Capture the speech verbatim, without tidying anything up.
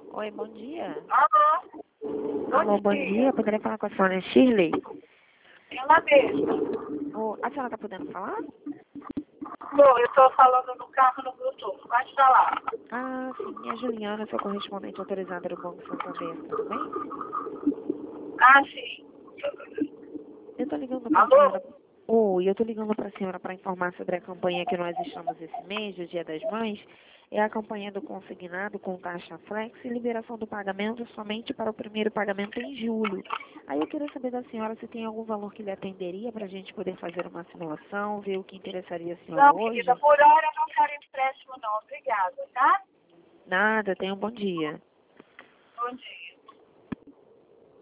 Oi, bom dia. Alô? Alô, bom dia. Poderia falar com a senhora Shirley? Ela mesma. Oh, a senhora está podendo falar? Bom, eu estou falando no carro no Bluetooth. Pode falar. Ah, sim. É a Juliana, sua correspondente autorizada do Banco Santander. Tudo bem? Ah, sim. Eu estou ligando para a Alô? senhora... Oi, eu estou ligando para a senhora para informar sobre a campanha que nós estamos esse mês, o Dia das Mães. É a campanha do consignado com taxa flex e liberação do pagamento somente para o primeiro pagamento em julho. Aí eu queria saber da senhora se tem algum valor que lhe atenderia para a gente poder fazer uma simulação, ver o que interessaria a senhora Não, querida, hoje. por hora eu não quero empréstimo não. Obrigada, tá? Nada, tenha um bom dia. Bom dia.